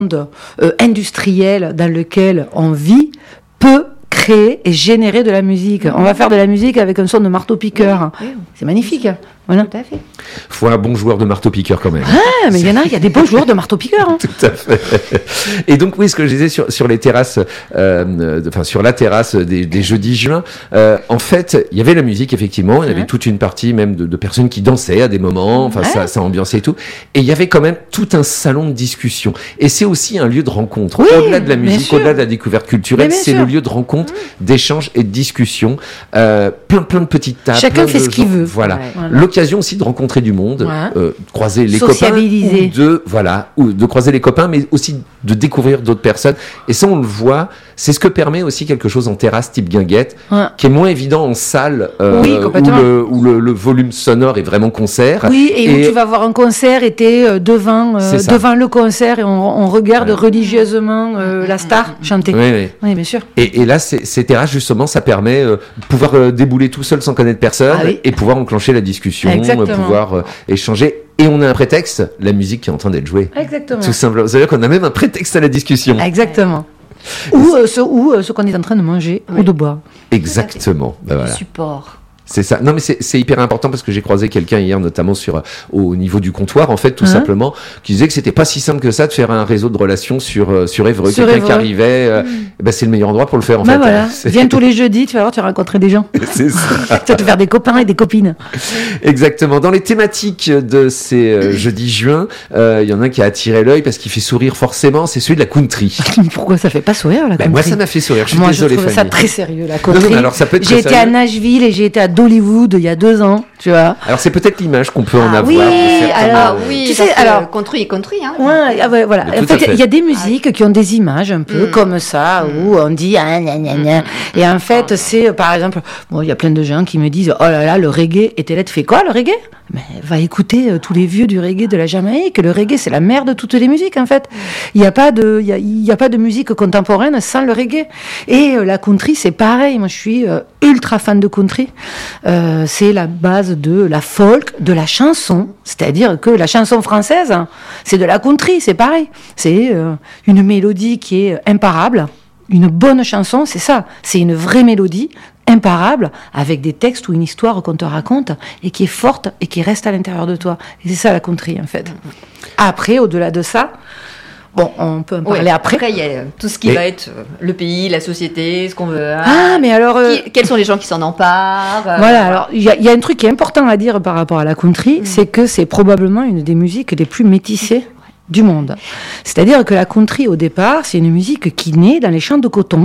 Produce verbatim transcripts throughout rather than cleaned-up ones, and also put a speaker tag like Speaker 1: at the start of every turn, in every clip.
Speaker 1: euh, industriel dans lequel on vit peut créer et générer de la musique. On va faire de la musique avec un son de marteau-piqueur. Oui, oui. C'est magnifique. Voilà.
Speaker 2: Tout à fait.
Speaker 3: Faut un bon joueur de marteau-piqueur quand même.
Speaker 1: Ah, mais il y en a, il y a des bons joueurs de marteau-piqueur. Hein.
Speaker 3: Tout à fait. Et donc oui, ce que je disais sur sur les terrasses, euh, enfin sur la terrasse des, des jeudis juin, euh, en fait, il y avait la musique effectivement, il y avait ouais. toute une partie même de, de personnes qui dansaient à des moments, enfin ouais. ça, ça ambiançait et tout, et il y avait quand même tout un salon de discussion. Et c'est aussi un lieu de rencontre. Oui, au-delà de la musique, au-delà de la découverte culturelle, c'est sûr. Le lieu de rencontre, mmh. d'échange et de discussion. Euh, plein plein de petites tables.
Speaker 1: Chacun fait ce qu'il veut.
Speaker 3: Voilà. Ouais. voilà. L'occasion aussi de rencontrer du monde, ouais. euh, croiser les copains, ou de voilà, ou de croiser les copains, mais aussi de découvrir d'autres personnes. Et ça, on le voit. C'est ce que permet aussi quelque chose en terrasse type guinguette, ouais. qui est moins évident en salle, euh, oui, où, le, où le, le volume sonore est vraiment concert.
Speaker 1: Oui, et, et où tu vas voir un concert et t'es devant euh, devant le concert et on, on regarde ouais. religieusement euh, la star chanter.
Speaker 3: Oui, oui.
Speaker 1: oui bien sûr.
Speaker 3: Et, et là, c'est, ces terrasses justement, ça permet euh, de pouvoir euh, débouler tout seul sans connaître personne ah, oui. et pouvoir enclencher la discussion, euh, pouvoir euh, échanger. Et on a un prétexte, la musique qui est en train d'être jouée.
Speaker 1: Exactement.
Speaker 3: Tout simplement. C'est-à-dire qu'on a même un prétexte à la discussion.
Speaker 1: Exactement. Ou euh, ce, ou euh, ce qu'on est en train de manger oui. ou de boire.
Speaker 3: Exactement. Ben voilà.
Speaker 2: Le support.
Speaker 3: C'est ça. Non, mais c'est, c'est hyper important parce que j'ai croisé quelqu'un hier, notamment sur, au niveau du comptoir, en fait, tout hein simplement, qui disait que c'était pas si simple que ça de faire un réseau de relations sur, sur Évreux. Sur Quelqu'un Évreux. Qui arrivait, euh, mmh. ben c'est le meilleur endroit pour le faire, en
Speaker 1: bah
Speaker 3: fait.
Speaker 1: Voilà.
Speaker 3: C'est...
Speaker 1: Viens tous les jeudis, tu vas voir, tu vas rencontrer des gens.
Speaker 3: C'est ça.
Speaker 1: Tu vas te faire des copains et des copines.
Speaker 3: Exactement. Dans les thématiques de ces euh, jeudis juin, il euh, y en a un qui a attiré l'œil parce qu'il fait sourire forcément, c'est celui de la country.
Speaker 1: Pourquoi ça fait pas sourire, la country?
Speaker 3: Ben moi, ça m'a fait sourire. Je suis
Speaker 1: moi,
Speaker 3: désolé,
Speaker 1: je trouve
Speaker 3: Fanny.
Speaker 1: ça très sérieux, la country.
Speaker 3: Non, non, alors ça peut être
Speaker 1: j'ai
Speaker 3: très
Speaker 1: été
Speaker 3: sérieux.
Speaker 1: à Nashville et j'ai été à Dollywood il y a deux ans, tu vois.
Speaker 3: Alors c'est peut-être l'image qu'on peut
Speaker 1: ah,
Speaker 3: en avoir.
Speaker 1: Oui, alors
Speaker 2: ah, oui, tu sais, alors country et country, hein.
Speaker 1: Ouais, ah, ouais, voilà. En fait, il y a des musiques ah, qui ont des images un peu mm. comme ça mm. où on dit ah, gna, gna, gna. Et en fait, c'est par exemple, bon, il y a plein de gens qui me disent oh là là, le reggae. Et Télette fait quoi, le reggae? Mais va écouter euh, tous les vieux du reggae de la Jamaïque. Le reggae, c'est la mère de toutes les musiques, en fait. Il n'y a pas de, il y a, il y a pas de musique contemporaine sans le reggae. Et euh, la country, c'est pareil. Moi, je suis euh, ultra fan de country. Euh, c'est la base de la folk, de la chanson. C'est-à-dire que la chanson française, hein, c'est de la country, c'est pareil. C'est euh, une mélodie qui est imparable. Une bonne chanson, c'est ça. C'est une vraie mélodie imparable, avec des textes ou une histoire qu'on te raconte et qui est forte et qui reste à l'intérieur de toi. Et c'est ça la country, en fait. Après, au-delà de ça, bon, on peut en parler
Speaker 2: oui,
Speaker 1: après.
Speaker 2: Après, il y a tout ce qui mais... va être le pays, la société, ce qu'on veut.
Speaker 1: Ah, mais alors... Euh...
Speaker 2: Qui, quels sont les gens qui s'en emparent euh,
Speaker 1: Voilà, alors, il y, y a un truc qui est important à dire par rapport à la country, mmh. c'est que c'est probablement une des musiques les plus métissées du monde. C'est-à-dire que la country, au départ, c'est une musique qui naît dans les champs de coton.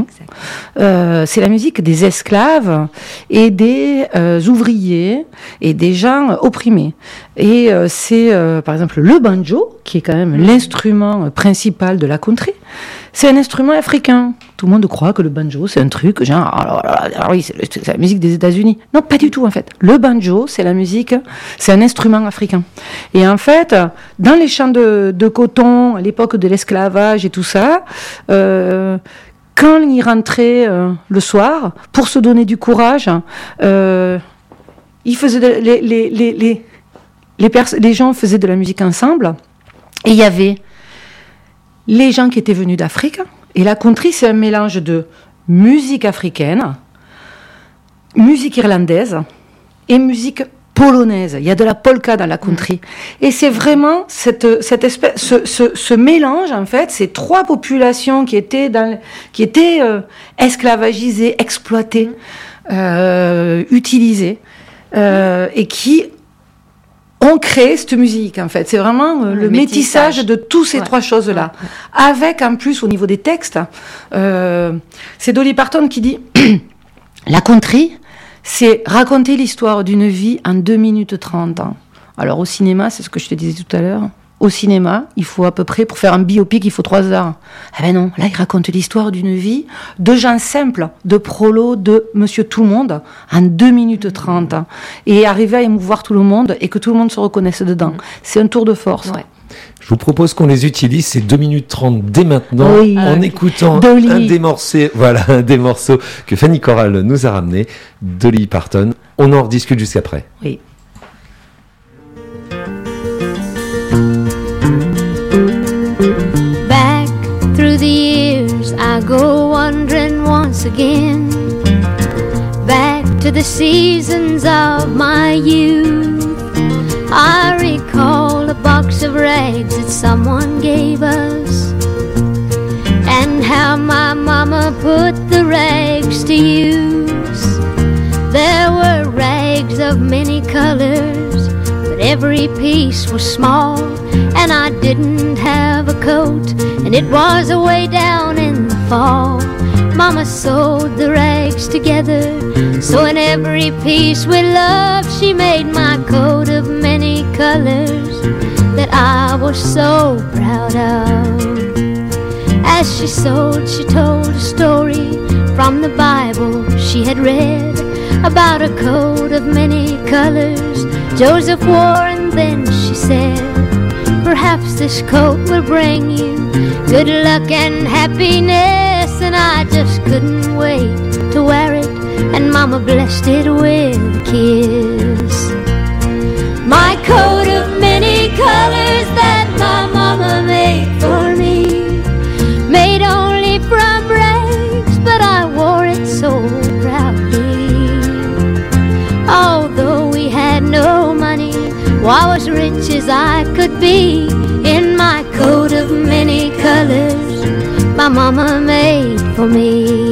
Speaker 1: Euh, c'est la musique des esclaves et des euh, ouvriers et des gens opprimés. Et euh, c'est, euh, par exemple, le banjo, qui est quand même l'instrument principal de la country. C'est un instrument africain. Tout le monde croit que le banjo, c'est un truc, genre, alors, alors, alors oui, c'est, c'est la musique des États-Unis. Non, pas du tout, en fait. Le banjo, c'est la musique, c'est un instrument africain. Et en fait, dans les champs de, de coton, à l'époque de l'esclavage et tout ça, euh, quand ils rentraient euh, le soir, pour se donner du courage, euh, ils faisaient de, les, les, les, les, les, pers- les gens faisaient de la musique ensemble, et il y avait les gens qui étaient venus d'Afrique. Et la country, c'est un mélange de musique africaine, musique irlandaise et musique polonaise. Il y a de la polka dans la country. Et c'est vraiment cette, cette espèce, ce, ce, ce mélange, en fait, ces trois populations qui étaient, dans, qui étaient euh, esclavagisées, exploitées, euh, utilisées, euh, et qui ont créé cette musique, en fait. C'est vraiment euh, le, le métissage. métissage de toutes ces ouais. trois choses-là. Ouais. Avec, en plus, au niveau des textes, euh, c'est Dolly Parton qui dit « La country, c'est raconter l'histoire d'une vie en deux minutes trente ans. » Alors, au cinéma, c'est ce que je te disais tout à l'heure, au cinéma, il faut à peu près, pour faire un biopic, il faut trois heures. Eh ben non, là, il raconte l'histoire d'une vie de gens simples, de prolos, de Monsieur Tout-le-Monde, en deux minutes trente. Et arriver à émouvoir tout le monde et que tout le monde se reconnaisse dedans. C'est un tour de force. Ouais.
Speaker 3: Je vous propose qu'on les utilise, ces deux minutes trente dès maintenant, oui, en okay. écoutant
Speaker 1: Dolly.
Speaker 3: un des morceaux, voilà, un des morceaux que Fanny Corral nous a ramené, Dolly Parton. On en rediscute jusqu'après.
Speaker 1: Oui.
Speaker 4: Back Through the years I go wandering once again, back to the seasons of my youth. I recall a box of rags that someone gave us, and how my mama put the rags to use. There were rags of many colors, but every piece was small, and I didn't have a coat, and it was away down in the fall. Mama sewed the rags together, so in every piece with love she made my coat of many colors that I was so proud of. As she sewed, she told a story from the Bible she had read about a coat of many colors Joseph wore, and then she said, perhaps this coat will bring you good luck and happiness. And I just couldn't wait to wear it, and Mama blessed it with a kiss. My coat of many colors that my Mama made for me, made only from rags, but I wore it so proudly. Although we had no money, well, I was rich as I could be, in my coat of many colors my mama made for me.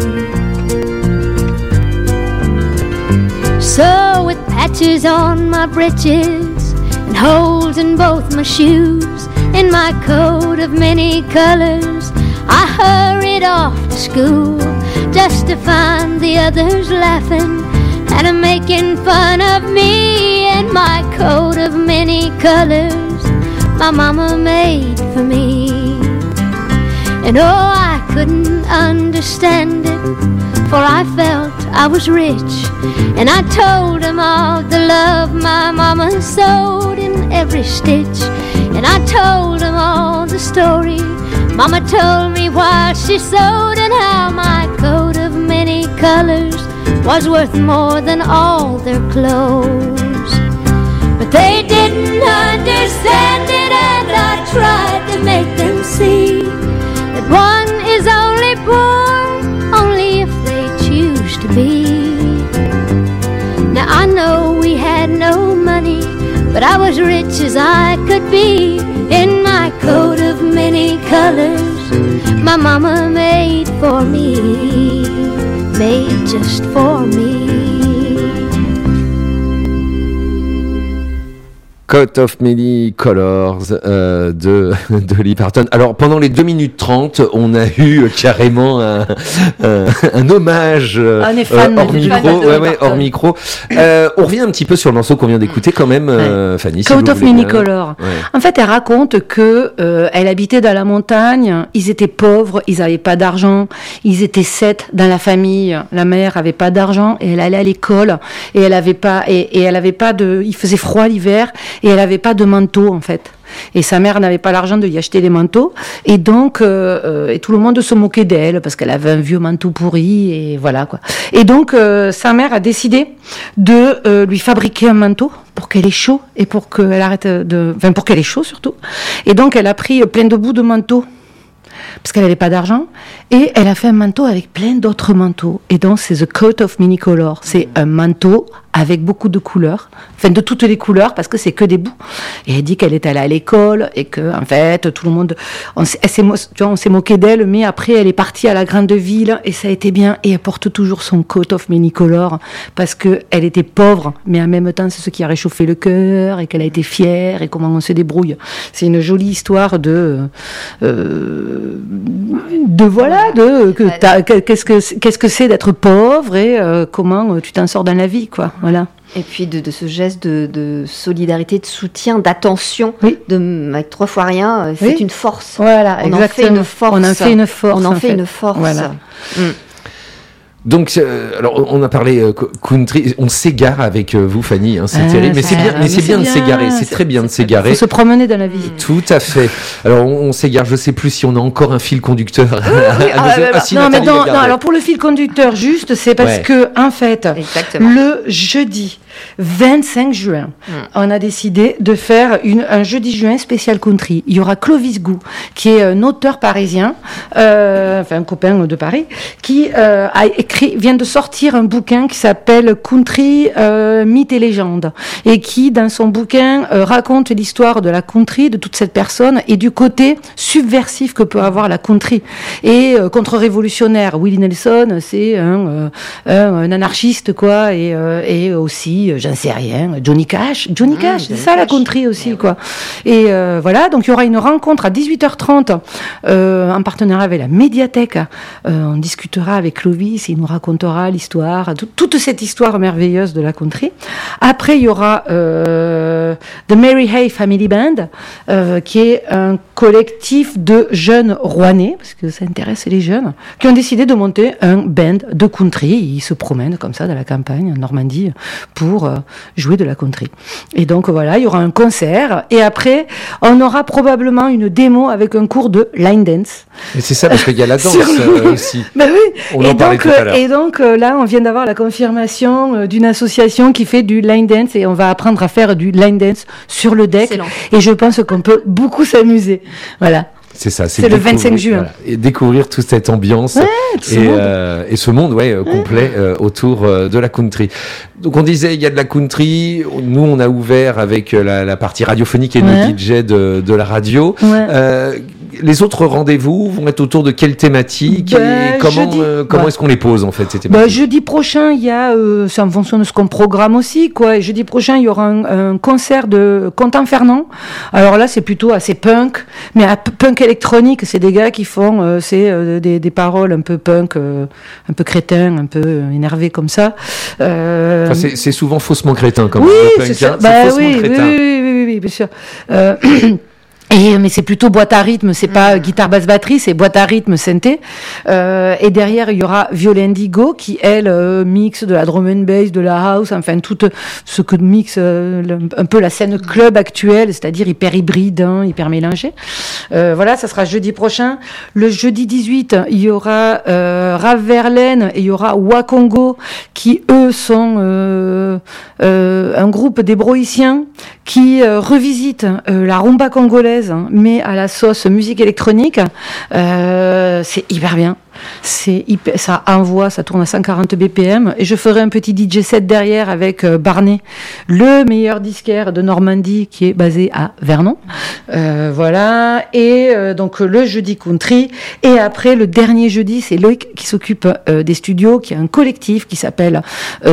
Speaker 4: So with patches on my breeches and holes in both my shoes, in my coat of many colors I hurried off to school, just to find the others laughing and making fun of me, in my coat of many colors my mama made for me. And oh, I couldn't understand it, for I felt I was rich, and I told them all the love my mama sewed in every stitch. And I told them all the story Mama told me while she sewed, and how my coat of many colors was worth more than all their clothes. But they didn't understand it, and I tried to make them see that one is only poor only if they choose to be. Now I know we had no money, but I was rich as I could be, in my coat of many colors my mama made for me, made just for me.
Speaker 3: Coat of Many Colors euh, de Dolly Parton. Alors pendant les deux minutes trente, on a eu carrément un, un, un hommage euh,
Speaker 1: un fan,
Speaker 3: hors micro. Ouais, ouais, hors micro. Euh, on revient un petit peu sur le morceau qu'on vient d'écouter quand même, euh,
Speaker 1: ouais.
Speaker 3: Fanny.
Speaker 1: Coat
Speaker 3: si
Speaker 1: of Many
Speaker 3: bien.
Speaker 1: Colors.
Speaker 3: Ouais.
Speaker 1: En fait, elle raconte que euh, elle habitait dans la montagne. Ils étaient pauvres, ils n'avaient pas d'argent. Ils étaient sept dans la famille. La mère avait pas d'argent et elle allait à l'école et elle avait pas et, et elle avait pas de. Il faisait froid l'hiver. Et elle n'avait pas de manteau, en fait. Et sa mère n'avait pas l'argent de lui acheter des manteaux. Et donc, euh, euh, et tout le monde se moquait d'elle parce qu'elle avait un vieux manteau pourri. Et voilà, quoi. Et donc, euh, sa mère a décidé de euh, lui fabriquer un manteau pour qu'elle ait chaud et pour qu'elle arrête de... Enfin, pour qu'elle ait chaud, surtout. Et donc, elle a pris plein de bouts de manteau parce qu'elle n'avait pas d'argent, et elle a fait un manteau avec plein d'autres manteaux. Et donc, c'est The Coat of Many Colors. C'est un manteau avec beaucoup de couleurs, enfin de toutes les couleurs, parce que c'est que des bouts. Et elle dit qu'elle est allée à l'école, et que, en fait, tout le monde, on s'est, elle s'est, tu vois, on s'est moqué d'elle, mais après, elle est partie à la grande ville, et ça a été bien, et elle porte toujours son Coat of Many Colors, parce que elle était pauvre, mais en même temps, c'est ce qui a réchauffé le cœur, et qu'elle a été fière, et comment on se débrouille. C'est une jolie histoire de, euh, de voilà, de, que t'as, qu'est-ce que, qu'est-ce que c'est d'être pauvre, et euh, comment tu t'en sors dans la vie, quoi. Voilà.
Speaker 2: Et puis de, de ce geste de, de solidarité, de soutien, d'attention,
Speaker 1: oui.
Speaker 2: de avec trois fois rien, c'est oui. une force.
Speaker 1: Voilà,
Speaker 2: on
Speaker 1: exactement.
Speaker 2: en fait une force.
Speaker 1: On en fait une force.
Speaker 2: On en, en
Speaker 1: fait,
Speaker 2: fait une force.
Speaker 1: Voilà.
Speaker 2: Mm.
Speaker 3: Donc, euh, alors on a parlé euh, country, on s'égare avec euh, vous, Fanny, hein, c'est
Speaker 1: ah,
Speaker 3: terrible, mais c'est bien,
Speaker 1: mais
Speaker 3: mais c'est
Speaker 1: c'est
Speaker 3: bien,
Speaker 1: bien
Speaker 3: de s'égarer, c'est, c'est très bien de s'égarer.
Speaker 1: Il faut se promener dans la vie.
Speaker 3: Tout à fait. Alors on, on s'égare, je sais plus si on a encore un fil conducteur.
Speaker 1: Oui, oui, ah, ah, ah, si, non, mais non, non, alors pour le fil conducteur, juste, c'est parce ouais. que en fait,
Speaker 2: Exactement.
Speaker 1: le jeudi. vingt-cinq juin, mmh. on a décidé de faire une, un jeudi juin spécial country. Il y aura Clovis Gou, qui est un auteur parisien, euh, enfin un copain de Paris, qui euh, a écrit, vient de sortir un bouquin qui s'appelle Country, euh, mythes et légendes, et qui, dans son bouquin, euh, raconte l'histoire de la country, de toute cette personne, et du côté subversif que peut avoir la country. Et euh, contre-révolutionnaire. Willie Nelson, c'est un, euh, un, un anarchiste, quoi, et, euh, et aussi, euh, j'en sais rien, Johnny Cash. Johnny Cash, mmh, c'est Johnny ça Cash. La country aussi, ouais, quoi. Et euh, voilà, donc il y aura une rencontre à dix-huit heures trente, euh, en partenariat avec la médiathèque. Euh, on discutera avec Clovis, il nous racontera l'histoire, tout, toute cette histoire merveilleuse de la country. Après, il y aura euh, The Mary Hay Family Band, euh, qui est un collectif de jeunes rouennais, parce que ça intéresse les jeunes, qui ont décidé de monter un band de country. Ils se promènent comme ça dans la campagne, en Normandie, pour euh, jouer de la country. Et donc voilà, il y aura un concert, et après, on aura probablement une démo avec un cours de line dance.
Speaker 3: Et c'est ça, parce qu'il y a la danse euh, aussi.
Speaker 1: Ben oui.
Speaker 3: On
Speaker 1: et
Speaker 3: en parlait
Speaker 1: donc,
Speaker 3: tout à l'heure.
Speaker 1: Et donc euh, là, on vient d'avoir la confirmation euh, d'une association qui fait du line dance, et on va apprendre à faire du line dance sur le deck. Excellent. Et je pense qu'on peut beaucoup s'amuser. Voilà.
Speaker 3: C'est ça, c'est,
Speaker 1: c'est le vingt-cinq juin.
Speaker 3: Voilà, et découvrir toute cette ambiance
Speaker 1: ouais,
Speaker 3: et, euh, et ce monde ouais, euh, complet euh, autour euh, de la country. Donc on disait, il y a de la country, nous on a ouvert avec la, la partie radiophonique et ouais. nos D J de, de la radio. Ouais. Euh, les autres rendez-vous vont être autour de quelle thématique ben, et comment, jeudi, euh, comment ouais. est-ce qu'on les pose en fait ces thématiques? Ben,
Speaker 1: jeudi prochain, il y a, euh, c'est en fonction de ce qu'on programme aussi, quoi. Et jeudi prochain, il y aura un, un concert de Quentin Fernand. Alors là, c'est plutôt assez punk, mais à punk électronique, c'est des gars qui font, euh, c'est euh, des, des paroles un peu punk, euh, un peu crétin, un peu énervé comme ça.
Speaker 3: Euh... Enfin, c'est, c'est souvent faussement crétin, comme
Speaker 1: oui,
Speaker 3: punk,
Speaker 1: c'est ça.
Speaker 3: Hein,
Speaker 1: bah,
Speaker 3: c'est faussement
Speaker 1: oui,
Speaker 3: crétin.
Speaker 1: Oui, oui, oui, oui, oui, bien sûr. Euh, Et, mais c'est plutôt boîte à rythme, c'est pas guitare basse batterie, c'est boîte à rythme synthé. Euh, et derrière il y aura Violet Indigo qui elle euh, mixe de la drum and bass, de la house, enfin tout ce que mixe euh, le, un peu la scène club actuelle, c'est-à-dire hyper hybride, hein, hyper mélangé. Euh, voilà, ça sera jeudi prochain. Le jeudi dix-huit, il y aura euh, Rav Verlaine et il y aura Wakongo qui eux sont euh, euh, un groupe d'hébroïciens qui euh, revisitent euh, la rumba congolaise, mais à la sauce musique électronique. Euh, c'est hyper bien. C'est hyper, ça envoie, ça tourne à cent quarante B P M, et je ferai un petit D J set derrière avec euh, Barnet, le meilleur disquaire de Normandie qui est basé à Vernon. Euh, voilà. Et euh, donc le jeudi country. Et après le dernier jeudi, c'est Loïc qui s'occupe euh, des studios, qui a un collectif qui s'appelle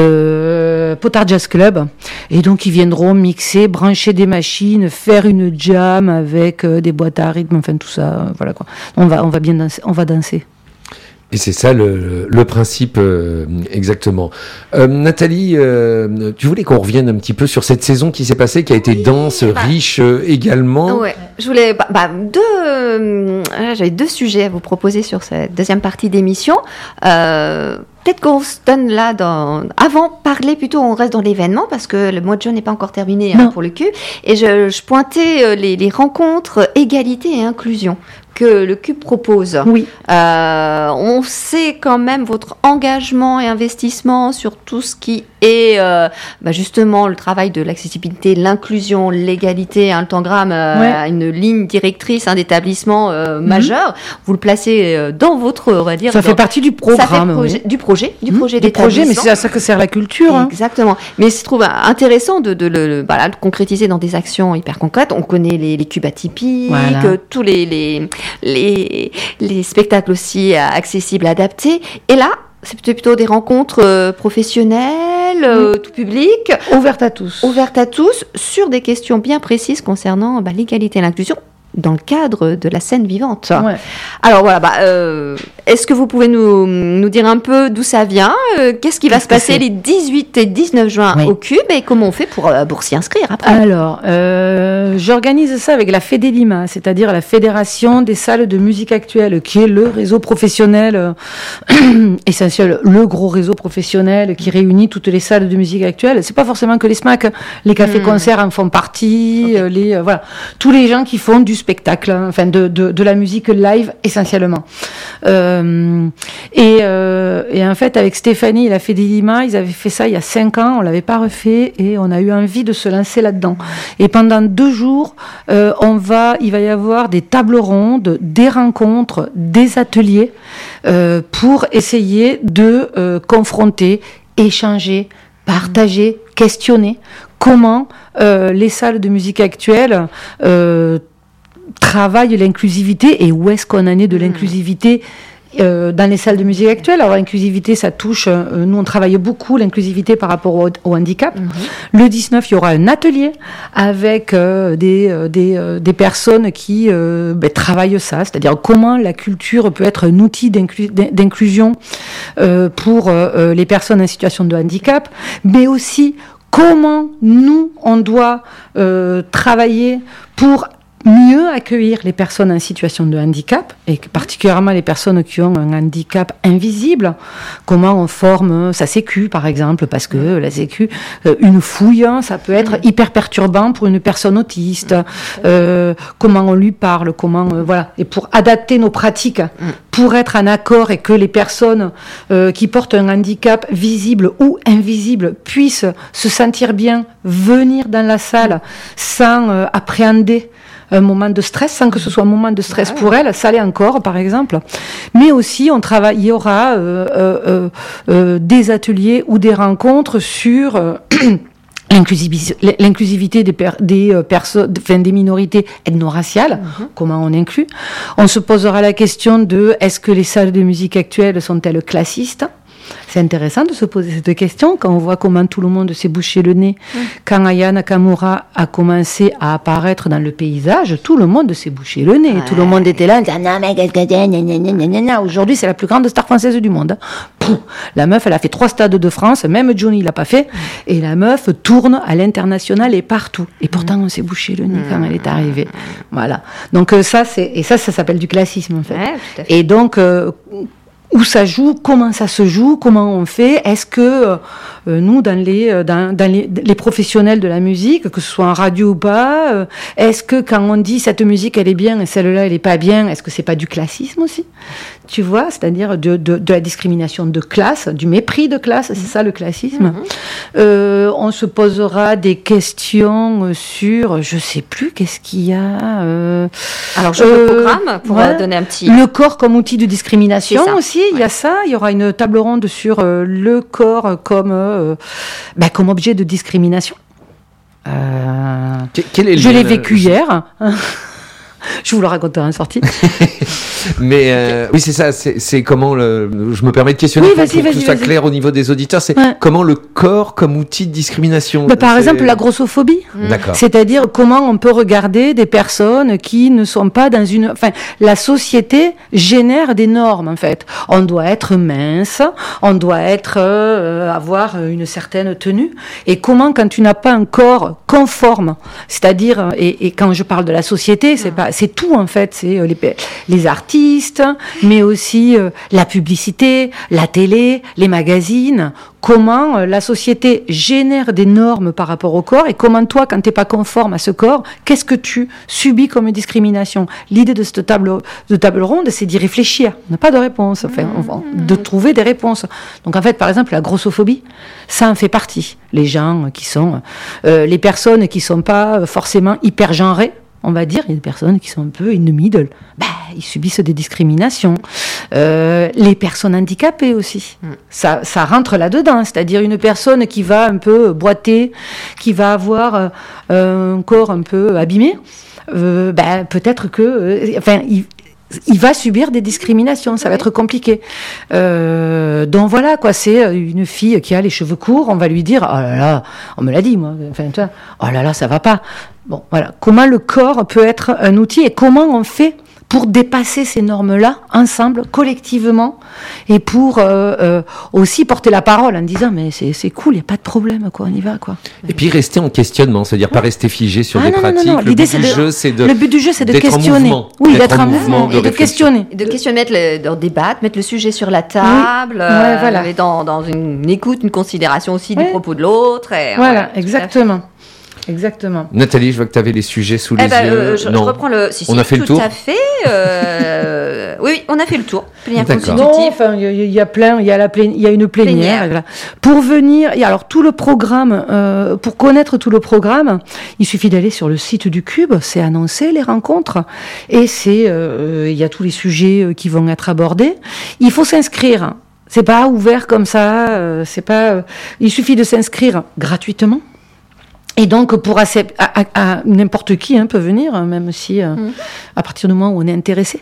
Speaker 1: euh, Potard Jazz Club. Et donc ils viendront mixer, brancher des machines, faire une jam avec euh, des boîtes à rythme, enfin tout ça. Euh, voilà quoi. On va, on va bien danser, on va danser.
Speaker 3: Et c'est ça le, le principe euh, exactement. Euh, Nathalie, euh, tu voulais qu'on revienne un petit peu sur cette saison qui s'est passée, qui a été dense, bah, riche euh, également.
Speaker 2: Ouais, je voulais bah, bah, deux, euh, j'avais deux sujets à vous proposer sur cette deuxième partie d'émission. Euh, Peut-être qu'on se donne là dans... Avant, parler plutôt, on reste dans l'événement parce que le mois de juin n'est pas encore terminé hein, pour le C U. Et je, je pointais les, les rencontres égalité et inclusion que le C U propose.
Speaker 1: Oui.
Speaker 2: Euh, on sait quand même votre engagement et investissement sur tout ce qui est euh, bah justement le travail de l'accessibilité, l'inclusion, l'égalité, hein, le tangram euh, ouais. a une ligne directrice, un d'établissement euh, mm-hmm. majeur. Vous le placez euh, dans votre, on va dire...
Speaker 1: Ça
Speaker 2: dans,
Speaker 1: fait partie du programme.
Speaker 2: Ça fait projet,
Speaker 1: oui.
Speaker 2: Du projet, du
Speaker 1: mmh,
Speaker 2: projet
Speaker 1: des
Speaker 2: d'établissement.
Speaker 1: projets, mais c'est à ça que sert la culture. Hein.
Speaker 2: Exactement. Mais je trouve intéressant de, de le voilà, de concrétiser dans des actions hyper concrètes. On connaît les, les cubes atypiques, voilà. tous les, les, les, les spectacles aussi accessibles, adaptés. Et là, c'est plutôt des rencontres euh, professionnelles, euh, mmh. tout public.
Speaker 1: Ouvertes à tous.
Speaker 2: Ouvertes à tous, sur des questions bien précises concernant bah, l'égalité et l'inclusion dans le cadre de la scène vivante.
Speaker 1: Ouais.
Speaker 2: Alors voilà, bah, euh, est-ce que vous pouvez nous, nous dire un peu d'où ça vient, euh, qu'est-ce qui va
Speaker 1: qu'est-ce
Speaker 2: se passer les dix-huit et dix-neuf juin oui. au Cube, et comment on fait pour, euh, pour s'y inscrire après?
Speaker 1: Alors, euh, j'organise ça avec la Fédélima, c'est-à-dire la Fédération des salles de musique actuelle, qui est le réseau professionnel euh, essentiel, le gros réseau professionnel qui réunit toutes les salles de musique actuelle. C'est pas forcément que les SMAC, les cafés-concerts mmh. en font partie, okay. euh, les, euh, voilà, tous les gens qui font du spectacle, hein, enfin de, de, de la musique live essentiellement. Euh, et, euh, et en fait, avec Stéphanie et la Fédé Lima, ils avaient fait ça il y a cinq ans, on l'avait pas refait et on a eu envie de se lancer là-dedans. Et pendant deux jours, euh, on va, il va y avoir des tables rondes, des rencontres, des ateliers euh, pour essayer de euh, confronter, échanger, partager, questionner comment euh, les salles de musique actuelles euh, travaillent l'inclusivité et où est-ce qu'on en est de l'inclusivité euh, dans les salles de musique actuelles. Alors l'inclusivité, ça touche, euh, nous on travaille beaucoup l'inclusivité par rapport au, au handicap. Mm-hmm. Le dix-neuf, il y aura un atelier avec euh, des, euh, des, euh, des personnes qui euh, ben, travaillent ça, c'est-à-dire comment la culture peut être un outil d'inclu- d'inclusion euh, pour euh, les personnes en situation de handicap, mais aussi comment nous, on doit euh, travailler pour mieux accueillir les personnes en situation de handicap, et particulièrement les personnes qui ont un handicap invisible. Comment on forme sa sécu, par exemple, parce que la sécu, une fouille, ça peut être hyper perturbant pour une personne autiste. Euh, comment on lui parle, comment... Euh, voilà. Et pour adapter nos pratiques, pour être en accord et que les personnes euh, qui portent un handicap visible ou invisible puissent se sentir bien, venir dans la salle sans euh, appréhender un moment de stress, sans que ce soit un moment de stress pour elle, ça l'est encore, par exemple. Mais aussi, on travaille, il y aura euh, euh, euh, des ateliers ou des rencontres sur euh, l'inclusivité, l'inclusivité des, per, des euh, personnes, enfin, des minorités ethno-raciales. Mm-hmm. Comment on inclut. On se posera la question de est-ce que les salles de musique actuelles sont-elles classistes? C'est intéressant de se poser cette question quand on voit comment tout le monde s'est bouché le nez. Mmh. Quand Aya Nakamura a commencé à apparaître dans le paysage, tout le monde s'est bouché le nez. Ouais. Tout le monde était là, disant, non, mais aujourd'hui, c'est la plus grande star française du monde. Pouf, la meuf, elle a fait trois stades de France, même Johnny l'a pas fait, mmh. et la meuf tourne à l'international et partout. Et pourtant, on s'est bouché le nez mmh. quand elle est arrivée. Voilà. Donc ça, c'est et ça, ça s'appelle du classisme en fait. Ouais, et donc euh, où ça joue, comment ça se joue, comment on fait, est-ce que euh, nous, dans, les, dans, dans les, les professionnels de la musique, que ce soit en radio ou pas, euh, est-ce que quand on dit cette musique elle est bien et celle-là elle est pas bien, est-ce que c'est pas du classisme aussi? Tu vois, c'est-à-dire de, de, de la discrimination de classe, du mépris de classe, c'est ça le classisme. Mm-hmm. Euh, on se posera des questions sur, je sais plus, qu'est-ce qu'il y a euh,
Speaker 2: Alors, je euh, le programme pour ouais, donner un petit...
Speaker 1: Le corps comme outil de discrimination aussi, il ouais. y a ça. Il y aura une table ronde sur euh, le corps comme, euh, bah, comme objet de discrimination. Euh,
Speaker 3: Quel est le
Speaker 1: je l'ai vécu le... hier. Je vous le raconterai en sortie.
Speaker 3: Mais euh, oui, c'est ça. C'est, c'est comment le. Je me permets de questionner
Speaker 1: oui,
Speaker 3: pour,
Speaker 1: vas-y,
Speaker 3: pour que
Speaker 1: vas-y,
Speaker 3: ce soit
Speaker 1: vas-y.
Speaker 3: clair au niveau des auditeurs. C'est ouais. comment le corps comme outil de discrimination.
Speaker 1: Bah, par
Speaker 3: c'est...
Speaker 1: exemple, la grossophobie.
Speaker 3: Mmh. D'accord.
Speaker 1: C'est-à-dire comment on peut regarder des personnes qui ne sont pas dans une. Enfin, la société génère des normes en fait. On doit être mince, on doit être euh, avoir une certaine tenue. Et comment, quand tu n'as pas un corps conforme, c'est-à-dire et, et quand je parle de la société, c'est mmh. pas. C'est tout en fait, c'est les, les artistes, mais aussi euh, la publicité, la télé, les magazines. Comment euh, la société génère des normes par rapport au corps et comment toi, quand t'es pas conforme à ce corps, qu'est-ce que tu subis comme discrimination? L'idée de cette table de table ronde, c'est d'y réfléchir. On n'a pas de réponse, enfin, enfin, de trouver des réponses. Donc en fait, par exemple, la grossophobie, ça en fait partie. Les gens qui sont, euh, les personnes qui sont pas forcément hyper genrées. On va dire, il y a des personnes qui sont un peu in the middle. Ben, ils subissent des discriminations. Euh, les personnes handicapées aussi. Mm. Ça, ça rentre là-dedans. C'est-à-dire une personne qui va un peu boiter, qui va avoir euh, un corps un peu abîmé. Euh, ben, peut-être que... Euh, enfin, il, il va subir des discriminations, ça va être compliqué. Euh, donc voilà, quoi, c'est une fille qui a les cheveux courts, on va lui dire, oh là là, on me l'a dit, moi, enfin, tu vois, oh là là, ça va pas. Bon, voilà. Comment le corps peut être un outil et comment on fait pour dépasser ces normes-là, ensemble, collectivement, et pour euh, euh, aussi porter la parole en disant mais c'est, c'est cool, il n'y a pas de problème, quoi, on y va, quoi.
Speaker 3: Et puis rester en questionnement, c'est-à-dire pas rester figé sur
Speaker 1: ah,
Speaker 3: des
Speaker 1: non,
Speaker 3: pratiques.
Speaker 1: Non, non, non.
Speaker 3: Le,
Speaker 1: L'idée,
Speaker 3: but
Speaker 1: c'est
Speaker 3: du
Speaker 1: de,
Speaker 3: jeu, c'est de,
Speaker 1: le but du jeu, c'est de questionner.
Speaker 3: En
Speaker 1: oui,
Speaker 3: d'être
Speaker 1: d'être en
Speaker 3: mouvement,
Speaker 1: mouvement,
Speaker 3: de
Speaker 1: et de questionner.
Speaker 2: De questionner, mettre le, de débattre, mettre le sujet sur la table,
Speaker 1: oui.
Speaker 2: euh,
Speaker 1: ouais, voilà.
Speaker 2: et dans, dans une écoute, une considération aussi
Speaker 1: ouais.
Speaker 2: du propos de l'autre. Et,
Speaker 1: voilà, voilà, exactement. Exactement.
Speaker 3: Nathalie, je vois que tu avais les sujets sous
Speaker 2: Eh
Speaker 3: les
Speaker 2: ben,
Speaker 3: yeux.
Speaker 2: euh, je,
Speaker 3: non.
Speaker 2: je reprends le. Si,
Speaker 3: on
Speaker 2: si,
Speaker 3: a fait
Speaker 2: tout
Speaker 3: le tour.
Speaker 2: à fait. Euh, oui, oui, on a fait le tour. Plénière
Speaker 3: D'accord.
Speaker 1: Non,
Speaker 2: constitutive.
Speaker 1: enfin, il y, a- il y a plein, il y a la plé- il y a une plénière.
Speaker 2: Plénière.
Speaker 1: et voilà. Pour venir, et alors tout le programme, euh, pour connaître tout le programme, il suffit d'aller sur le site du Cube, c'est annoncé les rencontres, et c'est, euh, il y a tous les sujets euh, qui vont être abordés. Il faut s'inscrire. C'est pas ouvert comme ça. euh, c'est pas. euh, il suffit de s'inscrire gratuitement. Et donc, pour accept- à, à- à- n'importe qui hein, peut venir, hein, même si euh,
Speaker 2: Mhm.
Speaker 1: à partir du moment où on est intéressé.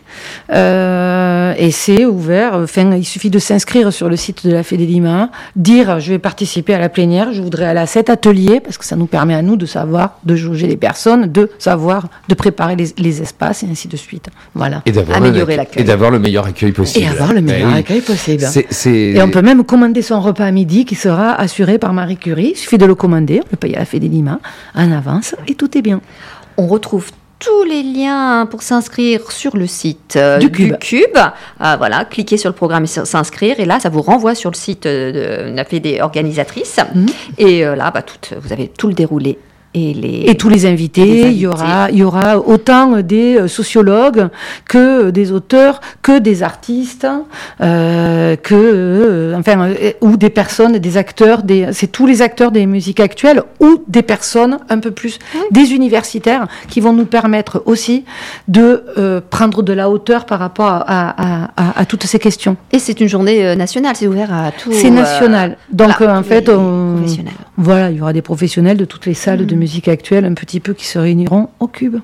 Speaker 1: Euh, et c'est ouvert. Enfin, il suffit de s'inscrire sur le site de la Fédélima, dire je vais participer à la plénière, je voudrais aller à cet atelier, parce que ça nous permet à nous de savoir, de jauger les personnes, de savoir, de préparer les, les espaces et ainsi de suite. Voilà.
Speaker 3: Et d'avoir,
Speaker 2: Améliorer
Speaker 3: un-
Speaker 2: l'accueil.
Speaker 3: et d'avoir le meilleur accueil possible.
Speaker 1: Et avoir le meilleur
Speaker 3: Ben oui.
Speaker 1: accueil possible.
Speaker 3: C'est, c'est...
Speaker 1: Et on peut même commander son repas à midi qui sera assuré par Marie Curie. Il suffit de le commander, on peut payer à la Fédélima en avance et tout est bien.
Speaker 2: On retrouve tous les liens pour s'inscrire sur le site euh,
Speaker 1: Du Cube.
Speaker 2: Cube. Euh, voilà, cliquez sur le programme et s- s'inscrire. Et là, ça vous renvoie sur le site euh, de la Fédé organisatrice.
Speaker 1: Mhm.
Speaker 2: Et euh, là, bah, tout, vous avez tout le déroulé. Et, les...
Speaker 1: Et tous les invités,
Speaker 2: Les
Speaker 1: il y
Speaker 2: invités.
Speaker 1: aura, il y aura autant des euh, sociologues que des auteurs, que des artistes, euh, que, euh, enfin, euh, ou des personnes, des acteurs, des, c'est tous les acteurs des musiques actuelles ou des personnes un peu plus, des universitaires qui vont nous permettre aussi de euh, prendre de la hauteur par rapport à, à, à, à toutes ces questions.
Speaker 2: Et c'est une journée euh, nationale, c'est ouvert à tout.
Speaker 1: C'est national. Donc,
Speaker 2: voilà,
Speaker 1: euh, en
Speaker 2: tous
Speaker 1: fait,
Speaker 2: les
Speaker 1: on,
Speaker 2: professionnels.
Speaker 1: voilà, il y aura des professionnels de toutes les salles de musique actuelle un petit peu qui se réuniront au Cube.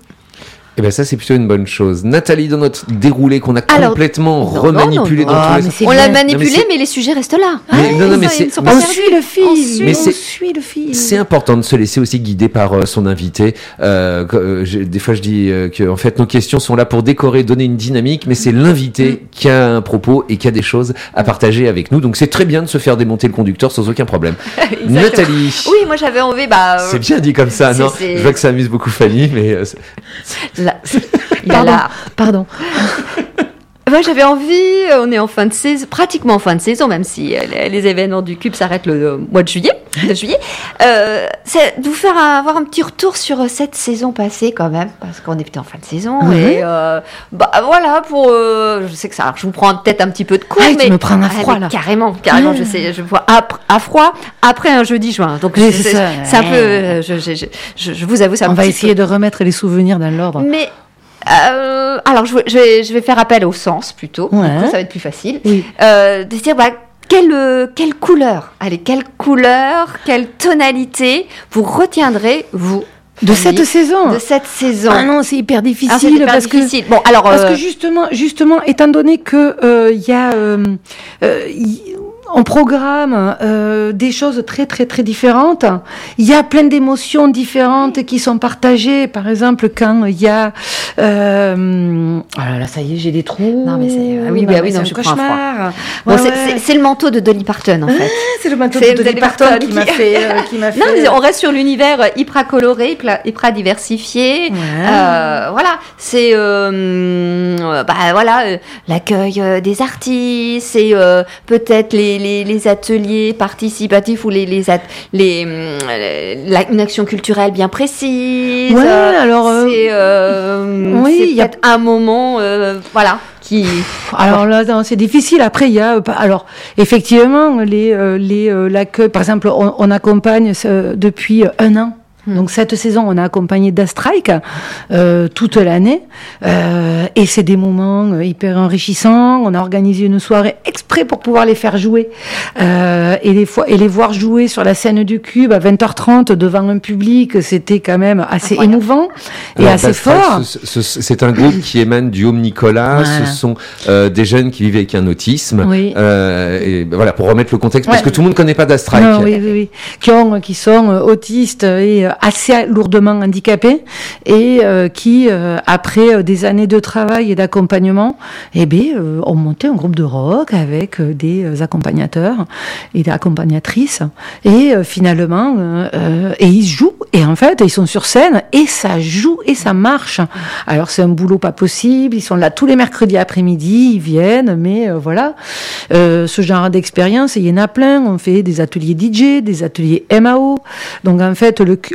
Speaker 3: Eh ben ça, c'est plutôt une bonne chose. Nathalie, dans notre déroulé qu'on a
Speaker 2: Alors,
Speaker 3: complètement
Speaker 2: non,
Speaker 3: remanipulé
Speaker 2: non, non,
Speaker 3: dans
Speaker 1: non.
Speaker 3: tous
Speaker 1: Ah,
Speaker 3: les
Speaker 1: mais
Speaker 3: sens.
Speaker 1: c'est
Speaker 2: On l'a
Speaker 1: bien.
Speaker 2: manipulé,
Speaker 3: Non, mais
Speaker 2: mais,
Speaker 3: c'est-
Speaker 2: les sujets restent là.
Speaker 3: Mais- non, non, mais
Speaker 2: ils
Speaker 3: c'est-
Speaker 2: ne sont
Speaker 3: mais
Speaker 2: pas
Speaker 1: On
Speaker 3: c'est-
Speaker 2: perdus.
Speaker 1: suit le fil,
Speaker 2: On suit.
Speaker 3: Mais
Speaker 1: on
Speaker 3: c'est-
Speaker 1: suit le fil.
Speaker 3: C'est important de se laisser aussi guider par euh, son invité. Euh, que- euh, j'ai- des fois, je dis euh, que en fait, nos questions sont là pour décorer, donner une dynamique, mais c'est l'invité qui a un propos et qui a des choses à partager avec nous. Donc, c'est très bien de se faire démonter le conducteur sans aucun problème.
Speaker 2: Exactement.
Speaker 3: Nathalie.
Speaker 2: Oui, moi j'avais envie. Bah, euh,
Speaker 3: C'est bien dit comme ça,
Speaker 2: c'est-
Speaker 3: non
Speaker 2: c'est-
Speaker 3: Je vois que ça amuse beaucoup Fanny, mais euh, c'est-
Speaker 2: là, il y a
Speaker 1: Pardon,
Speaker 2: la-
Speaker 1: pardon.
Speaker 2: Moi, j'avais envie, euh, on est en fin de saison, pratiquement en fin de saison, même si euh, les, les événements du Cube s'arrêtent le euh, mois de juillet, de juillet, euh, c'est de vous faire avoir un petit retour sur euh, cette saison passée quand même, parce qu'on était en fin de saison,
Speaker 1: Oui.
Speaker 2: et euh, bah voilà, pour, euh, je sais que ça, alors, je vous prends peut-être un petit peu de cours,
Speaker 1: Ah, tu
Speaker 2: mais,
Speaker 1: me prends à
Speaker 2: Ah,
Speaker 1: froid,
Speaker 2: mais
Speaker 1: là.
Speaker 2: carrément, carrément,
Speaker 1: Ah.
Speaker 2: je sais, je vois à, à froid après un jeudi juin, donc
Speaker 1: Oui,
Speaker 2: je-
Speaker 1: c'est
Speaker 2: c'est
Speaker 1: ça.
Speaker 2: c'est un peu, euh, je, je, je, je, je vous avoue, ça
Speaker 1: On va essayer de remettre les souvenirs dans l'ordre.
Speaker 2: mais euh, alors, je, vais- je, vais, je vais faire appel au sens plutôt.
Speaker 1: Ouais.
Speaker 2: Du coup, ça va être plus facile.
Speaker 1: Oui.
Speaker 2: Euh, de se dire, bah, quelle, euh, quelle couleur, allez, quelle couleur, quelle tonalité vous retiendrez, vous,
Speaker 1: De
Speaker 2: Fanny,
Speaker 1: cette saison.
Speaker 2: de cette saison.
Speaker 1: Ah non, c'est hyper difficile
Speaker 2: Ah, c'est hyper
Speaker 1: parce que
Speaker 2: difficile. Bon, alors,
Speaker 1: parce
Speaker 2: euh,
Speaker 1: que justement, justement, étant donné que euh, il y a euh, euh, y- on programme euh, des choses très très très différentes. Il y a plein d'émotions différentes qui sont partagées. Par exemple, quand il y a, euh, oh là là, ça y est, j'ai des trous.
Speaker 2: Non, mais c'est- ah oui,
Speaker 1: Non,
Speaker 2: bah
Speaker 1: mais
Speaker 2: oui,
Speaker 1: c'est
Speaker 2: non,
Speaker 1: un
Speaker 2: je prends un
Speaker 1: cauchemar.
Speaker 2: bon,
Speaker 1: Ouais,
Speaker 2: c'est-
Speaker 1: ouais.
Speaker 2: c'est- c'est le manteau de Dolly Parton, en fait.
Speaker 1: Ah, c'est le manteau
Speaker 2: C'est
Speaker 1: de
Speaker 2: Dolly
Speaker 1: Dolly Parton
Speaker 2: Parton
Speaker 1: qui
Speaker 2: qui-
Speaker 1: m'a fait, euh, qui m'a fait.
Speaker 2: Non, mais on reste sur l'univers euh, hyper coloré, hyper, hyper diversifié.
Speaker 1: Ouais.
Speaker 2: Euh, voilà, c'est euh, euh, bah voilà euh, l'accueil euh, des artistes, c'est euh, peut-être les, les, les ateliers participatifs ou les les, at- les hum, la- une action culturelle bien précise.
Speaker 1: Ouais,
Speaker 2: Euh,
Speaker 1: alors, euh,
Speaker 2: c'est euh,
Speaker 1: oui,
Speaker 2: c'est
Speaker 1: il y a-
Speaker 2: peut-être un moment, euh, voilà, qui.
Speaker 1: Alors là, non, c'est difficile. Après, il y a, euh, pas- alors effectivement, les, euh, les, euh, l'accueil. Par exemple, on, on accompagne euh, depuis un an. Donc cette saison, on a accompagné Da Strike euh, toute l'année, euh, et c'est des moments euh, hyper enrichissants. On a organisé une soirée exprès pour pouvoir les faire jouer euh, et les fois et les voir jouer sur la scène du Cube à vingt heures trente devant un public. C'était quand même assez
Speaker 2: Incroyable.
Speaker 1: émouvant et
Speaker 3: Alors,
Speaker 1: assez
Speaker 3: Bastard,
Speaker 1: fort.
Speaker 3: ce- ce- c'est un groupe qui émane du Home Nicolas.
Speaker 1: Voilà.
Speaker 3: Ce sont euh, des jeunes qui vivent avec un autisme.
Speaker 1: Oui.
Speaker 3: Euh, et ben voilà, pour remettre le contexte, parce
Speaker 1: Ouais.
Speaker 3: que tout le monde ne connaît pas Da Strike.
Speaker 1: Non, oui, oui, oui. Qui, ont, qui sont euh, autistes et euh, assez lourdement handicapés et euh, qui, euh, après euh, des années de travail et d'accompagnement, eh bien, euh, ont monté un groupe de rock avec euh, des euh, accompagnateurs et des accompagnatrices. Et euh, finalement, euh, euh, et ils jouent. Et en fait, ils sont sur scène et ça joue et ça marche. Alors, c'est un boulot pas possible. Ils sont là tous les mercredis après-midi. Ils viennent, mais euh, voilà. Euh, ce genre d'expérience, il y en a plein. On fait des ateliers D J, des ateliers M A O. Donc, en fait, le,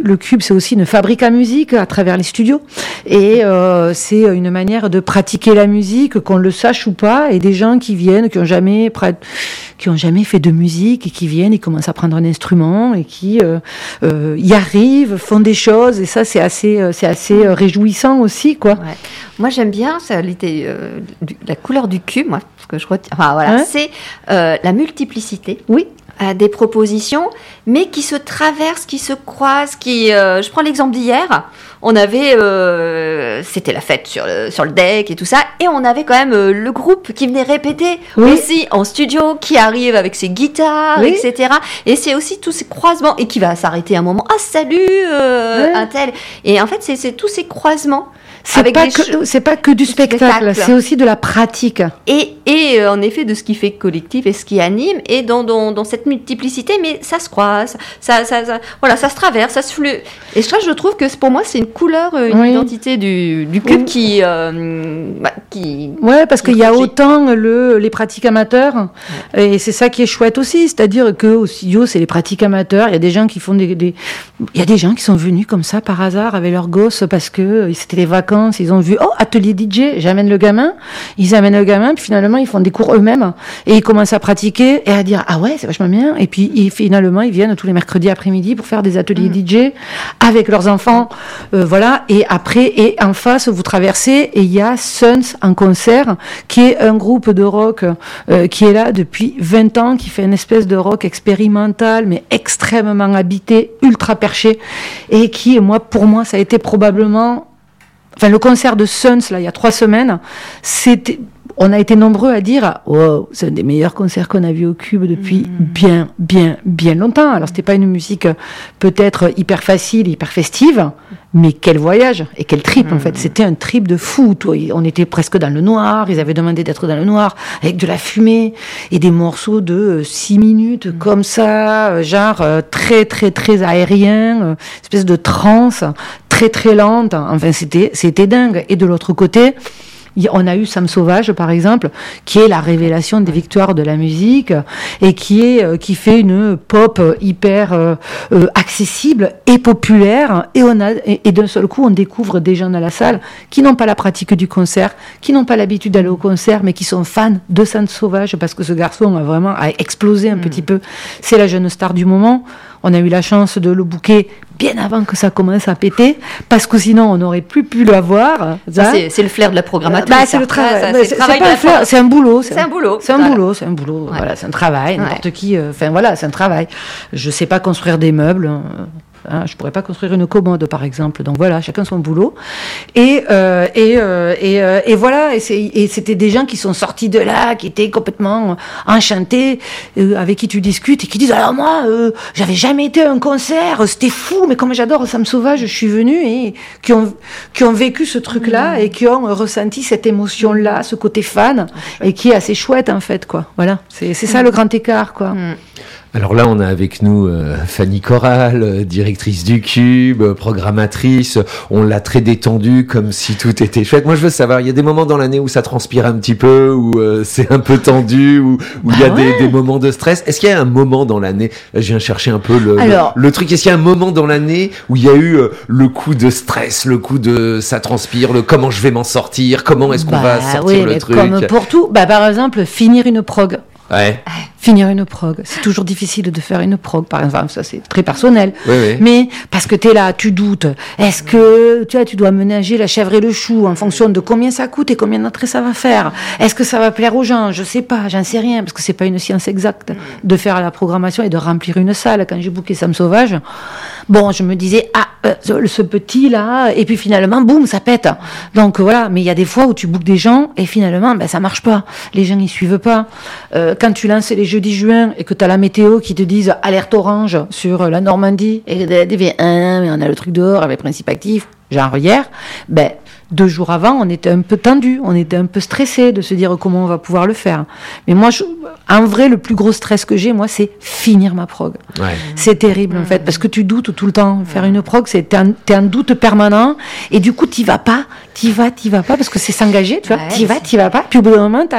Speaker 1: Le Cube, c'est aussi une fabrique à musique à travers les studios. Et euh, c'est une manière de pratiquer la musique, qu'on le sache ou pas. Et des gens qui viennent, qui ont jamais, qui ont jamais fait de musique et qui viennent, ils commencent à prendre un instrument et qui euh, euh, y arrivent, font des choses. Et ça, c'est assez, c'est assez réjouissant aussi, quoi.
Speaker 2: Ouais. Moi, j'aime bien ça, l'idée, euh, du, la couleur du cube, moi, parce que je retiens. Enfin, voilà, hein? C'est euh, la multiplicité.
Speaker 1: Oui.
Speaker 2: Euh, des propositions, mais qui se traversent, qui se croisent, qui. Euh, je prends l'exemple d'hier. On avait, euh, c'était la fête sur le, sur le deck et tout ça, et on avait quand même euh, le groupe qui venait répéter oui. aussi en studio, qui arrive avec ses guitares, oui. et cetera. Et c'est aussi tous ces croisements, et qui va s'arrêter un moment. Ah, salut, euh, oui. un tel. Et en fait, c'est, c'est tous ces croisements.
Speaker 1: C'est pas, que, ch- c'est pas que du spectacle, spectacle, c'est aussi de la pratique.
Speaker 2: Et, et euh, en effet, de ce qui fait collectif et ce qui anime, et dans, dans, dans cette multiplicité, mais ça se croise, ça, ça, ça, voilà, ça se traverse, ça se flue. Et ça, je trouve que pour moi, c'est une couleur, une oui. identité du, du cube oui. qui, euh, bah, qui.
Speaker 1: Ouais, parce qu'il y a autant le, les pratiques amateurs, ouais. et c'est ça qui est chouette aussi, c'est-à-dire que au studio, c'est les pratiques amateurs. Il y a des gens qui font des, des, il y a des gens qui sont venus comme ça par hasard avec leurs gosses parce que c'était les vacances. Ils ont vu, oh, atelier D J, j'amène le gamin, ils amènent le gamin, puis finalement, ils font des cours eux-mêmes, et ils commencent à pratiquer, et à dire, ah ouais, c'est vachement bien, et puis, ils, finalement, ils viennent tous les mercredis après-midi pour faire des ateliers mmh. D J avec leurs enfants, euh, voilà, et après, et en face, vous traversez, et il y a Suns en concert, qui est un groupe de rock, euh, qui est là depuis vingt ans, qui fait une espèce de rock expérimental, mais extrêmement habité, ultra perché, et qui, moi, pour moi, ça a été probablement Enfin, le concert de Suns, là, il y a trois semaines, c'était, on a été nombreux à dire, wow, c'est un des meilleurs concerts qu'on a vu au Cube depuis mmh. bien, bien, bien longtemps. Alors, c'était pas une musique peut-être hyper facile, hyper festive, mais quel voyage et quel trip, mmh. en fait. C'était un trip de fou. Toi. On était presque dans le noir, ils avaient demandé d'être dans le noir, avec de la fumée et des morceaux de six minutes, mmh. comme ça, genre très, très, très aérien, espèce de transe, très très lente, enfin c'était c'était dingue. Et de l'autre côté, on a eu Sam Sauvage par exemple, qui est la révélation des victoires de la musique et qui est qui fait une pop hyper euh, euh, accessible et populaire. Et on a et, et d'un seul coup on découvre des gens dans la salle qui n'ont pas la pratique du concert, qui n'ont pas l'habitude d'aller au concert, mais qui sont fans de Sam Sauvage parce que ce garçon a vraiment a explosé un mmh. petit peu. C'est la jeune star du moment. On a eu la chance de le booker bien avant que ça commence à péter, parce que sinon on n'aurait plus pu l'avoir.
Speaker 2: Ça, c'est, c'est le flair de la programmatrice.
Speaker 1: Bah, c'est le travail. Ça, c'est, c'est, c'est, pas un flair, c'est un boulot.
Speaker 2: C'est, c'est un boulot.
Speaker 1: C'est un voilà. boulot. C'est un boulot. Ouais. Voilà, c'est un travail. N'importe ouais. qui. Enfin euh, voilà, c'est un travail. Je sais pas construire des meubles. Euh, Hein, je pourrais pas construire une commode, par exemple. Donc voilà, chacun son boulot. Et euh, et euh, et, euh, et voilà. Et, c'est, et c'était des gens qui sont sortis de là, qui étaient complètement enchantés, euh, avec qui tu discutes et qui disent alors moi, euh, j'avais jamais été à un concert, c'était fou, mais comme j'adore Sam Sauvage, je suis venue et qui ont qui ont vécu ce truc-là mmh. et qui ont ressenti cette émotion-là, ce côté fan, et qui est assez chouette en fait, quoi. Voilà, c'est c'est ça mmh. le grand écart, quoi. Mmh.
Speaker 3: Alors là, on a avec nous euh, Fanny Corral, euh, directrice du Cube, euh, programmatrice. On l'a très détendue, comme si tout était chouette. Moi, je veux savoir, il y a des moments dans l'année où ça transpire un petit peu, où euh, c'est un peu tendu, où où il bah y a ouais. des, des moments de stress. Est-ce qu'il y a un moment dans l'année, là, je viens chercher un peu le, Alors, le, le truc, est-ce qu'il y a un moment dans l'année où il y a eu euh, le coup de stress, le coup de ça transpire, le comment je vais m'en sortir, comment est-ce qu'on
Speaker 1: bah,
Speaker 3: va sortir
Speaker 1: oui,
Speaker 3: le
Speaker 1: mais
Speaker 3: truc?
Speaker 1: Comme pour tout, bah, par exemple, finir une prog.
Speaker 3: Ouais.
Speaker 1: Finir une prog, c'est toujours difficile de faire une prog, par exemple, ça c'est très personnel.
Speaker 3: Oui, oui.
Speaker 1: Mais parce que t'es là, tu doutes. Est-ce que tu vois, tu dois ménager la chèvre et le chou en fonction de combien ça coûte et combien d'entrées ça va faire. Est-ce que ça va plaire aux gens? Je sais pas, j'en sais rien parce que c'est pas une science exacte de faire la programmation et de remplir une salle. Quand j'ai booké Sam Sauvage, bon, je me disais ah euh, ce, ce petit là, et puis finalement boum, ça pète. Donc voilà, mais il y a des fois où tu bookes des gens et finalement ben ça marche pas. Les gens ils suivent pas. Euh, quand tu lances les jeudis juin et que tu as la météo qui te dise alerte orange sur la Normandie et que tu dis ah, mais on a le truc dehors avec principe actif, genre hier, ben deux jours avant, on était un peu tendu, on était un peu stressé de se dire comment on va pouvoir le faire. Mais moi, je, en vrai, le plus gros stress que j'ai, moi, c'est finir ma prog.
Speaker 3: Ouais.
Speaker 1: C'est terrible, en fait, parce que tu doutes tout le temps. Faire une prog, c'est, t'es un, t'es un doute permanent, et du coup, t'y vas pas, t'y vas, t'y vas pas, parce que c'est s'engager, tu vois, ouais, t'y vas, t'y vas pas, puis au bout d'un moment, t'as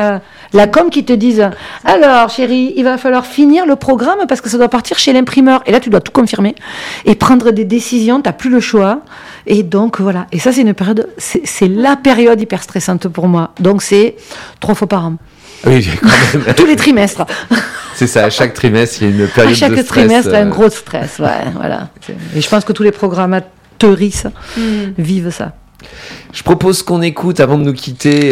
Speaker 1: La com qui te dise « Alors, chérie, il va falloir finir le programme parce que ça doit partir chez l'imprimeur. » Et là, tu dois tout confirmer et prendre des décisions. Tu n'as plus le choix. Et donc, voilà. Et ça, c'est une période... C'est, c'est la période hyper stressante pour moi. Donc, c'est trois fois par an.
Speaker 3: Oui, quand même.
Speaker 1: Tous les trimestres.
Speaker 3: C'est ça, à chaque trimestre, il y a une période de stress.
Speaker 1: À chaque trimestre, euh... un gros stress. Ouais, voilà. Et je pense que tous les programmateuristes mm. vivent ça.
Speaker 3: Je propose qu'on écoute, avant de nous quitter,